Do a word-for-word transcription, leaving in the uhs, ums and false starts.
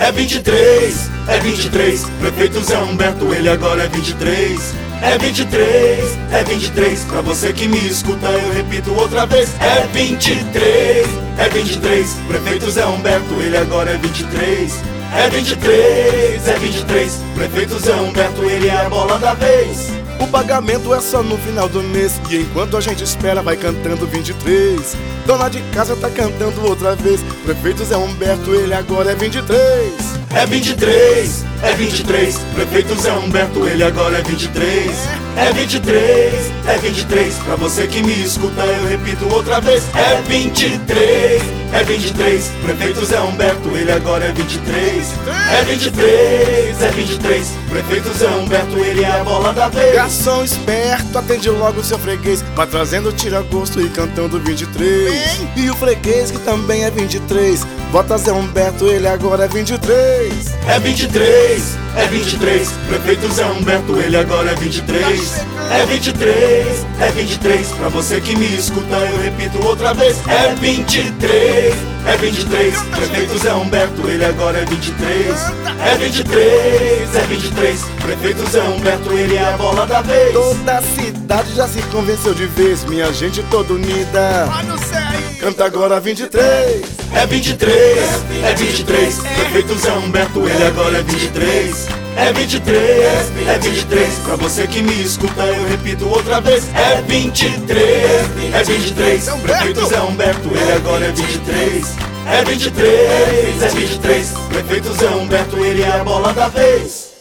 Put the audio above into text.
É vinte e três, é vinte e três, prefeito Zé Humberto, ele agora é vinte e três. É vinte e três, é vinte e três, pra você que me escuta eu repito outra vez. É vinte e três, é vinte e três, prefeito Zé Humberto, ele agora é vinte e três. É vinte e três, é vinte e três, prefeito Zé Humberto, ele é a bola da vez. O pagamento é só no final do mês, e enquanto a gente espera vai cantando vinte e três. Dona de casa tá cantando outra vez, prefeito Zé Humberto, ele agora é vinte e três. É vinte e três, é vinte e três, prefeito Zé Humberto, ele agora é vinte e três. É vinte e três, é vinte e três, pra você que me escuta eu repito outra vez. É vinte e três, é vinte e três, prefeito Zé Humberto, ele agora é vinte e três. É vinte e três, é vinte e três, prefeito Zé Humberto, ele é a bola da vez. Garçom esperto, atende logo o seu freguês, vai trazendo tira-gosto e cantando vinte e três. E o freguês que também é vinte e três, bota Zé Humberto, ele agora é vinte e três. É vinte e três, é vinte e três, prefeito Zé Humberto, ele agora é vinte e três. É vinte e três, é vinte e três, pra você que me escuta eu repito outra vez. É vinte e três, é vinte e três, prefeito Zé Humberto, ele agora é vinte e três. É vinte e três, é vinte e três, prefeito Zé Humberto, ele é a bola da vez. Toda a cidade já se convenceu de vez, minha gente toda unida. Canta agora vinte e três. É vinte e três, é vinte e três, prefeito Zé Humberto, ele agora é vinte e três. É vinte e três, é vinte e três, pra você que me escuta eu repito outra vez. É vinte e três, é vinte e três, prefeito Zé Humberto, ele agora é vinte e três. É vinte e três, é vinte e três, prefeito Zé Humberto, ele é a bola da vez.